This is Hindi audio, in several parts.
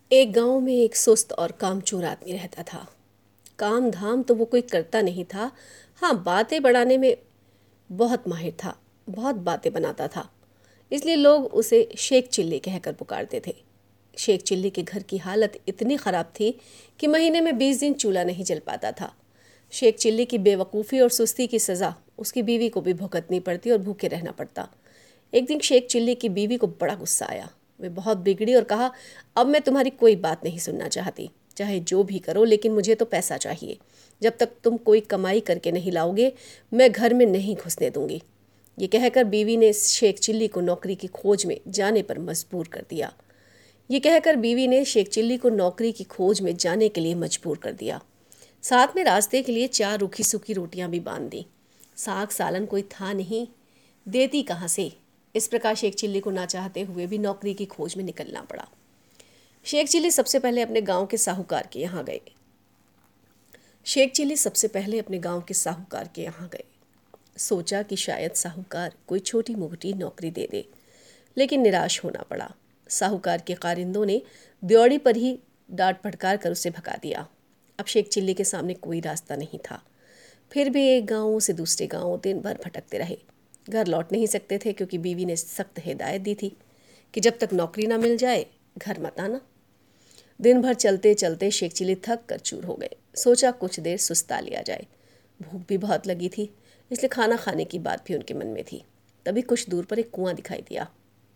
एक गांव में एक सुस्त और कामचोर आदमी रहता था। काम धाम तो वो कोई करता नहीं था। हाँ, बातें बढ़ाने में बहुत माहिर था। बहुत बातें बनाता था। इसलिए लोग उसे शेख चिल्ली कहकर पुकारते थे। शेख चिल्ली के घर की हालत इतनी ख़राब थी कि महीने में 20 दिन चूल्हा नहीं जल पाता था। शेख चिल्ली की बेवकूफ़ी और सुस्ती की सज़ा उसकी बीवी को भी भुगतनी पड़ती और भूखे रहना पड़ता। एक दिन शेख चिल्ली की बीवी को बड़ा गुस्सा आया। वे बहुत बिगड़ी और कहा, अब मैं तुम्हारी कोई बात नहीं सुनना चाहती। चाहे जो भी करो, लेकिन मुझे तो पैसा चाहिए। जब तक तुम कोई कमाई करके नहीं लाओगे, मैं घर में नहीं घुसने दूंगी। ये कहकर बीवी ने शेख चिल्ली को नौकरी की खोज में जाने पर मजबूर कर दिया। ये कहकर बीवी ने शेख चिल्ली को नौकरी की खोज में जाने के लिए मजबूर कर दिया। साथ में रास्ते के लिए 4 रूखी सूखी रोटियां भी बांध दी। साग सालन कोई था नहीं, देती कहाँ से। इस प्रकार शेख चिल्ली को ना चाहते हुए भी नौकरी की खोज में निकलना पड़ा। शेख चिल्ली सबसे पहले अपने गांव के साहूकार के यहाँ गए। शेख चिल्ली सबसे पहले अपने गांव के साहूकार के यहाँ गए। सोचा कि शायद साहूकार कोई छोटी मोटी नौकरी दे दे, लेकिन निराश होना पड़ा। साहूकार के कारिंदों ने द्योड़ी पर ही डांट फटकार कर उसे भगा दिया। अब शेख चिल्ली के सामने कोई रास्ता नहीं था। फिर भी एक गांव से दूसरे गांव दिन भर भटकते रहे। घर लौट नहीं सकते थे क्योंकि बीवी ने सख्त हिदायत दी थी कि जब तक नौकरी ना मिल जाए घर मत आना। दिन भर चलते चलते शेख चिल्ली थक कर चूर हो गए। सोचा कुछ देर सुस्ता लिया जाए। भूख भी बहुत लगी थी, इसलिए खाना खाने की बात भी उनके मन में थी। तभी कुछ दूर पर एक कुआं दिखाई दिया।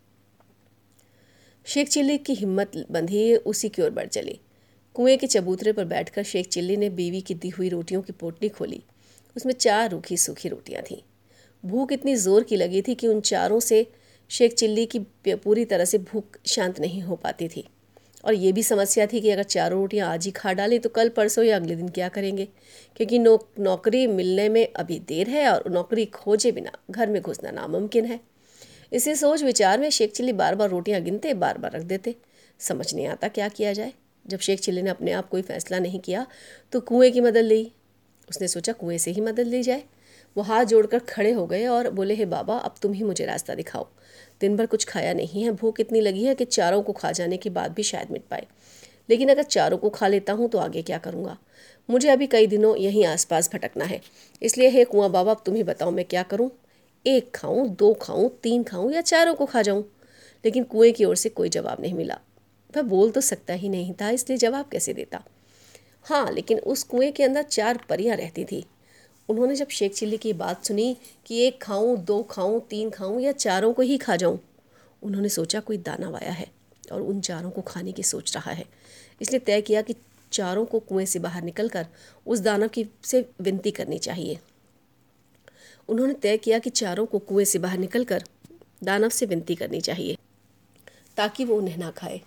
शेख चिल्ली की हिम्मत बंधी उसी की ओर बढ़ चली। कुएं के चबूतरे पर बैठकर शेख चिल्ली ने बीवी की दी हुई रोटियों की पोटली खोली। उसमें 4 रूखी सूखी रोटियां थीं। भूख इतनी जोर की लगी थी कि उन चारों से शेख चिल्ली की पूरी तरह से भूख शांत नहीं हो पाती थी। और ये भी समस्या थी कि अगर 4 रोटियां आज ही खा डाली तो कल परसों या अगले दिन क्या करेंगे, क्योंकि नौकरी मिलने में अभी देर है और नौकरी खोजे बिना घर में घुसना नामुमकिन है। इसी सोच विचार में शेख चिल्ली बार बार रोटियां गिनते, बार बार रख देते। समझ नहीं आता क्या किया जाए। जब शेख चिल्ली ने अपने आप कोई फैसला नहीं किया तो कुएं की मदद ली। उसने सोचा कुएं से ही मदद ली जाए। वो हाथ जोड़कर खड़े हो गए और बोले, हे बाबा, अब तुम ही मुझे रास्ता दिखाओ। दिन भर कुछ खाया नहीं है, भूख इतनी लगी है कि चारों को खा जाने के बाद भी शायद मिट पाए। लेकिन अगर चारों को खा लेता हूँ तो आगे क्या करूँगा। मुझे अभी कई दिनों यहीं आसपास भटकना है। इसलिए हे कुआं बाबा, अब तुम ही बताओ मैं क्या करूँ। 1 खाऊं, 2 खाऊं, 3 खाऊं या चारों को खा जाऊं। लेकिन कुएं की ओर से कोई जवाब नहीं मिला। वह बोल तो सकता ही नहीं था, इसलिए जवाब कैसे देता। हाँ, लेकिन उस कुएं के अंदर 4 परियां रहती थी। उन्होंने जब शेख चिल्ली की बात सुनी कि 1 खाऊं, 2 खाऊं, 3 खाऊं या चारों को ही खा जाऊं, उन्होंने सोचा कोई दानव आया है और उन चारों को खाने की सोच रहा है। इसलिए तय किया कि चारों को कुएं से बाहर निकलकर उस दानव की से विनती करनी चाहिए। उन्होंने तय किया कि चारों को कुएं से बाहर निकलकर दानव से विनती करनी चाहिए ताकि वो उन्हें ना खाए।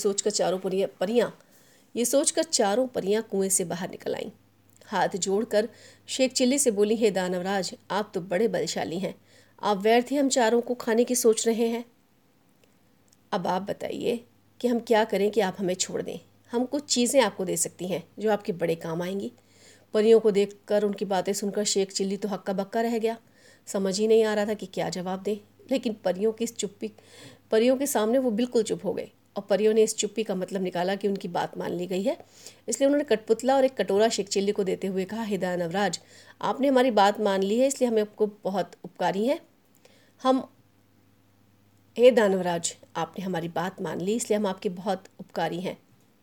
ये सोचकर चारों परियां कुएं से बाहर निकल आईं। हाथ जोड़कर शेख चिल्ली से बोली, हे दानवराज, आप तो बड़े बलशाली हैं। आप व्यर्थ ही हम चारों को खाने की सोच रहे हैं। अब आप बताइए कि हम क्या करें कि आप हमें छोड़ दें। हम कुछ चीज़ें आपको दे सकती हैं जो आपके बड़े काम आएंगी। परियों को देखकर, उनकी बातें सुनकर शेख चिल्ली तो हक्का बक्का रह गया। समझ ही नहीं आ रहा था कि क्या जवाब दे। लेकिन परियों के सामने वो बिल्कुल चुप हो गए और परियों ने इस चुप्पी का मतलब निकाला कि उनकी बात मान ली गई है। इसलिए उन्होंने कठपुतला और एक कटोरा शेख चिल्ली को देते हुए कहा, हे दानवराज, आपने हमारी बात मान ली है, इसलिए हमें आपको बहुत उपकारी हैं। हम हे दानवराज, आपने हमारी बात मान ली, इसलिए हम आपके बहुत उपकारी हैं।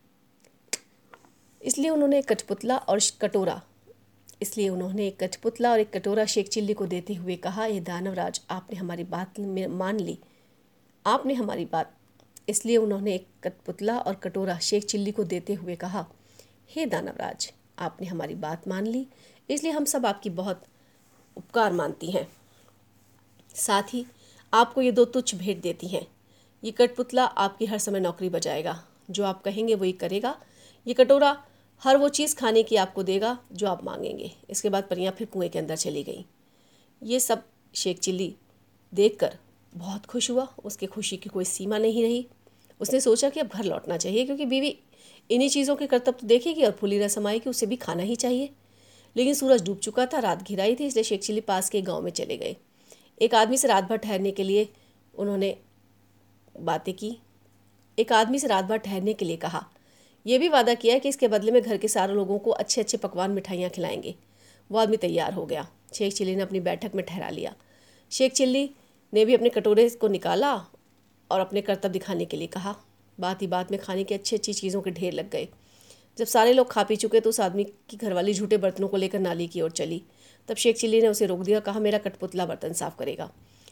इसलिए उन्होंने एक कठपुतला और एक कटोरा शेख चिल्ली को देते हुए कहा, ये दानवराज, आपने हमारी बात मान ली। आपने हमारी बात इसलिए उन्होंने एक कठपुतला और कटोरा शेख चिल्ली को देते हुए कहा, हे दानवराज, आपने हमारी बात मान ली, इसलिए हम सब आपकी बहुत उपकार मानती हैं। साथ ही आपको ये 2 तुच्छ भेंट देती हैं। ये कठपुतला आपकी हर समय नौकरी बजाएगा, जो आप कहेंगे वही करेगा। ये कटोरा हर वो चीज़ खाने की आपको देगा जो आप मांगेंगे। इसके बाद परियां फिर कुएं के अंदर चली गईं। ये सब शेख चिल्ली देखकर बहुत खुश हुआ। उसकी खुशी की कोई सीमा नहीं रही। उसने सोचा कि अब घर लौटना चाहिए, क्योंकि बीवी इन्हीं चीज़ों के करतब तो देखेगी और फूली रसम कि उसे भी खाना ही चाहिए। लेकिन सूरज डूब चुका था, रात घिराई थी, इसलिए शेख चिल्ली पास के गाँव में चले गए। एक आदमी से रात भर ठहरने के लिए उन्होंने बातें की। एक आदमी से रात भर ठहरने के लिए कहा। यह भी वादा किया कि इसके बदले में घर के सारे लोगों को अच्छे अच्छे पकवान मिठाइयाँ खिलाएंगे। वो आदमी तैयार हो गया। शेख चिल्ली ने अपनी बैठक में ठहरा लिया। शेख चिल्ली ने भी अपने कटोरे को निकाला और अपने करतब दिखाने के लिए कहा। बात ही बात में खाने की अच्छी अच्छी चीज़ों के ढेर लग गए। जब सारे लोग खा पी चुके तो उस आदमी की घरवाली झूठे बर्तनों को लेकर नाली की ओर चली। तब शेख चिल्ली ने उसे रोक दिया, कहा मेरा कठपुतला बर्तन साफ करेगा।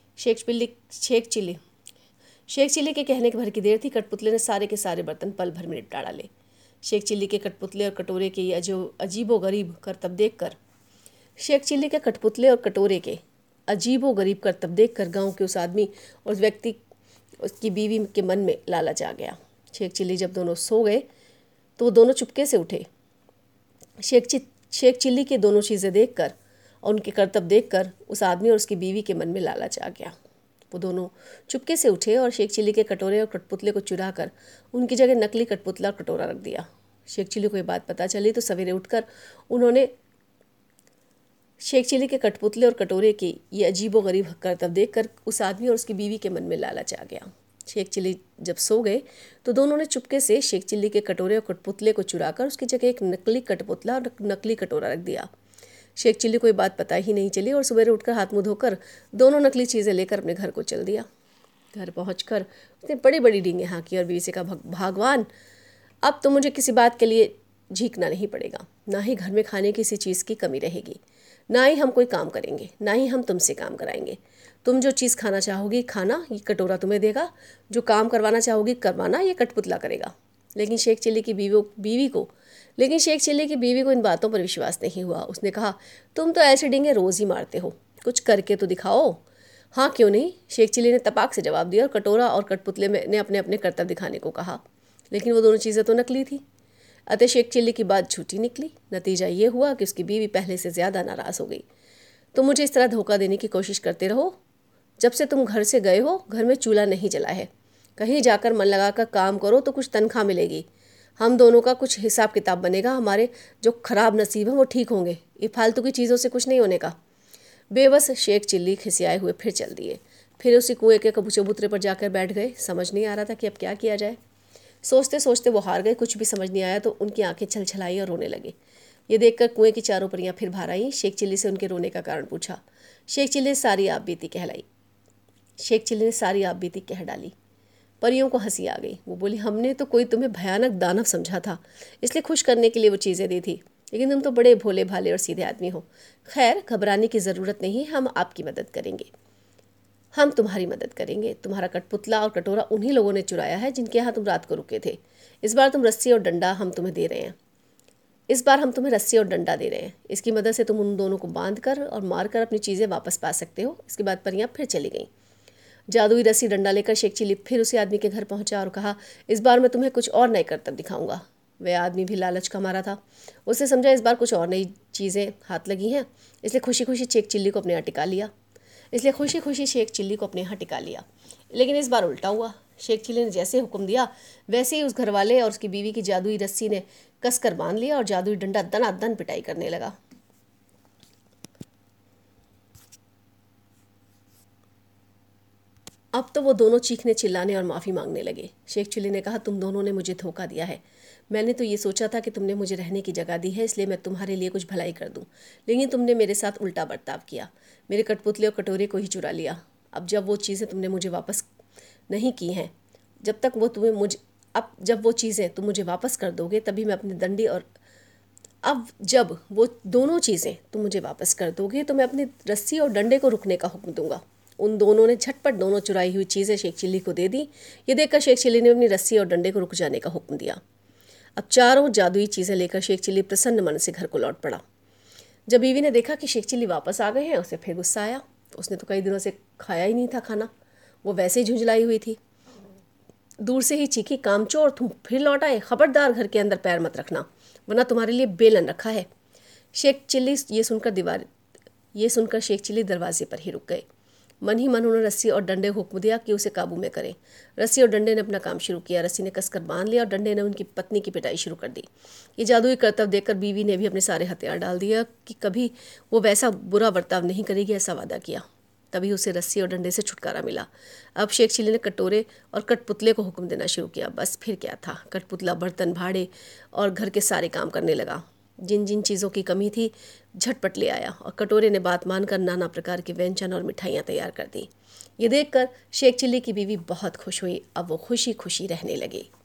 शेख चिल्ली के कहने के भर की देर थी, कठपुतले ने सारे के सारे बर्तन पल भर में निपटा डाले। शेख चिल्ली के कठपुतले और कटोरे के ये अजीबो गरीब करतब देखकर शेख चिल्ली के कठपुतले और कटोरे के अजीबो गरीब करतब देखकर गांव के उस आदमी और उस व्यक्ति उसकी बीवी के मन में लालच आ गया। शेख चिल्ली जब दोनों सो गए तो वो दोनों चुपके से उठे। शेख चिल्ली के दोनों चीज़ें देखकर और उनके करतब देखकर उस आदमी और उसकी बीवी के मन में लालच आ गया। वो दोनों चुपके से उठे और शेख चिल्ली के कटोरे और कठपुतले को चुरा कर उनकी जगह नकली कठपुतला और कटोरा रख दिया। शेख चिल्ली को ये बात पता चली तो सवेरे उठकर उन्होंने शेख चिल्ली के कठपुतले और कटोरे की ये अजीबो गरीब करतब देखकर उस आदमी और उसकी बीवी के मन में लालच आ गया। शेख चिल्ली जब सो गए तो दोनों ने चुपके से शेख चिल्ली के कटोरे और कठपुतले को चुराकर उसकी जगह एक नकली कठपुतला और नकली कटोरा रख दिया। शेख चिल्ली को ये बात पता ही नहीं चली और सवेरे उठकर हाथ मुँह धोकर दोनों नकली चीज़ें लेकर अपने घर को चल दिया। घर पहुंचकर उसने बड़ी बड़ी डींगें हाँकी और बीवी से कहा, भगवान अब तो मुझे किसी बात के लिए झीकना नहीं पड़ेगा, ना ही घर में खाने किसी चीज़ की कमी रहेगी, ना ही हम कोई काम करेंगे, ना ही हम तुमसे काम कराएंगे। तुम जो चीज़ खाना चाहोगी खाना, ये कटोरा तुम्हें देगा, जो काम करवाना चाहोगी करवाना, ये कठपुतला करेगा। लेकिन शेख चिल्ली की बीवी को इन बातों पर विश्वास नहीं हुआ। उसने कहा, तुम तो ऐसे डींगे रोज़ ही मारते हो, कुछ करके तो दिखाओ। हाँ क्यों नहीं, शेख चिल्ली ने तपाक से जवाब दिया और कटोरा और कठपुतले ने अपने अपने करतब दिखाने को कहा। लेकिन वो दोनों चीज़ें तो नकली थी। अतः शेख चिल्ली की बात झूठी निकली। नतीजा ये हुआ कि उसकी बीवी पहले से ज़्यादा नाराज़ हो गई। तुम मुझे इस तरह धोखा देने की कोशिश करते रहो। जब से तुम घर से गए हो घर में चूल्हा नहीं जला है। कहीं जाकर मन लगाकर काम करो तो कुछ तनख्वाह मिलेगी। हम दोनों का कुछ हिसाब किताब बनेगा, हमारे जो खराब नसीब हैं वो ठीक होंगे। ये फालतू की चीज़ों से कुछ नहीं होने का। बेबस शेख चिल्ली खिसियाए हुए फिर चल दिए। फिर उसी कुएं के चबूतरे पर जाकर बैठ गए। समझ नहीं आ रहा था कि अब क्या किया जाए। सोचते सोचते वो हार गए। कुछ भी समझ नहीं आया तो उनकी आंखें छलछलाई और रोने लगे। ये देखकर कुएं की चारों परियां फिर बाहर आईं। शेख चिल्ली से उनके रोने का कारण पूछा। शेख चिल्ली ने सारी आप बीती कह डाली। परियों को हंसी आ गई। वो बोली, हमने तो कोई तुम्हें भयानक दानव समझा था, इसलिए खुश करने के लिए वो चीज़ें दी थी, लेकिन तुम तो बड़े भोले भाले और सीधे आदमी हो। खैर घबराने की ज़रूरत नहीं, हम आपकी मदद करेंगे, हम तुम्हारी मदद करेंगे। तुम्हारा कठपुतला और कटोरा उन्हीं लोगों ने चुराया है जिनके यहाँ तुम रात को रुके थे। इस बार तुम रस्सी और डंडा हम तुम्हें दे रहे हैं। इसकी मदद से तुम उन दोनों को बांध कर और मार कर अपनी चीज़ें वापस पा सकते हो। इसके बाद परियां फिर चली गईं। जादुई रस्सी डंडा लेकर शेख चिल्ली फिर उसी आदमी के घर पहुंचा और कहा, इस बार मैं तुम्हें कुछ और नए करतब दिखाऊंगा। वह आदमी भी लालच का मारा था। उसने समझा इस बार कुछ और नई चीज़ें हाथ लगी हैं, इसलिए खुशी खुशी शेख चिल्ली को अपने यहाँ टिका लिया। लेकिन इस बार उल्टा हुआ। शेख चिल्ली ने जैसे हुक्म दिया वैसे ही उस घरवाले और उसकी बीवी की जादुई रस्सी ने कसकर बांध लिया और जादुई डंडा दनादन पिटाई करने लगा। अब तो वो दोनों चीखने चिल्लाने और माफ़ी मांगने लगे। शेख चिल्ली ने कहा, तुम दोनों ने मुझे धोखा दिया है। मैंने तो ये सोचा था कि तुमने मुझे रहने की जगह दी है, इसलिए मैं तुम्हारे लिए कुछ भलाई कर दूं, लेकिन तुमने मेरे साथ उल्टा बर्ताव किया, मेरे कठपुतले और कटोरे को ही चुरा लिया। अब जब वो चीज़ें तुमने मुझे वापस नहीं की हैं, जब वो तुम मुझे वापस कर दोगे तभी मैं अपनी दंडी और अब जब वो दोनों चीज़ें तुम मुझे वापस कर दोगे तो मैं अपनी रस्सी और डंडे को रुकने का हुक्म दूंगा। उन दोनों ने झटपट दोनों चुराई हुई चीज़ें शेख चिल्ली को दे दी। ये देखकर शेख चिल्ली ने अपनी रस्सी और डंडे को रुक जाने का हुक्म दिया। अब चारों जादुई चीज़ें लेकर शेख चिल्ली प्रसन्न मन से घर को लौट पड़ा। जब बीवी ने देखा कि शेख चिल्ली वापस आ गए हैं, उसे फिर गुस्सा आया। उसने तो कई दिनों से खाया ही नहीं था खाना, वो वैसे ही झुंझलाई हुई थी। दूर से ही चीखी, कामचोर तुम फिर लौट आए, खबरदार घर के अंदर पैर मत रखना, वरना तुम्हारे लिए बेलन रखा है। ये सुनकर शेख चिल्ली दरवाजे पर ही रुक गए। मन ही मन उन्होंने रस्सी और डंडे को हुक्म दिया कि उसे काबू में करें। रस्सी और डंडे ने अपना काम शुरू किया। रस्सी ने कसकर बांध लिया और डंडे ने उनकी पत्नी की पिटाई शुरू कर दी। ये जादुई करतब देखकर बीवी ने भी अपने सारे हथियार डाल दिया कि कभी वो वैसा बुरा बर्ताव नहीं करेगी, ऐसा वादा किया। तभी उसे रस्सी और डंडे से छुटकारा मिला। अब शेख चिल्ली ने कटोरे और कठपुतले को हुक्म देना शुरू किया। बस फिर क्या था, कठपुतला बर्तन भाड़े और घर के सारे काम करने लगा। जिन जिन चीज़ों की कमी थी झटपट ले आया और कटोरे ने बात मानकर नाना प्रकार के व्यंजन और मिठाइयाँ तैयार कर दी। ये देखकर शेख चिल्ली की बीवी बहुत खुश हुई। अब वो खुशी खुशी रहने लगी।